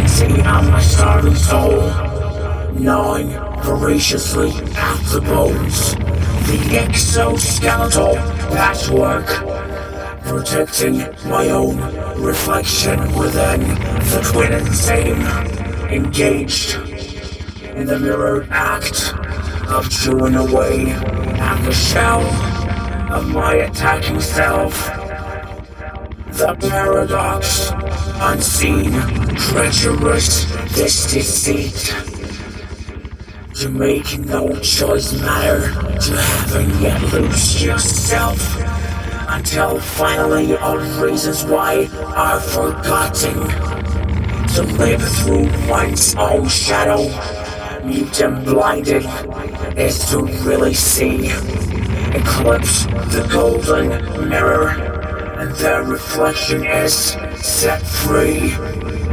Sitting on my starving soul, gnawing voraciously at the bones. The exoskeletal patchwork, protecting my own reflection within the twin insane, engaged in the mirrored act of chewing away at the shell of my attacking self. The paradox, unseen, treacherous, this deceit. To make no choice matter, to haven't yet lose yourself. Until finally all reasons why are forgotten. To live through one's own shadow, mute and blinded, is to really see. Eclipse the golden mirror, and their reflection is set free.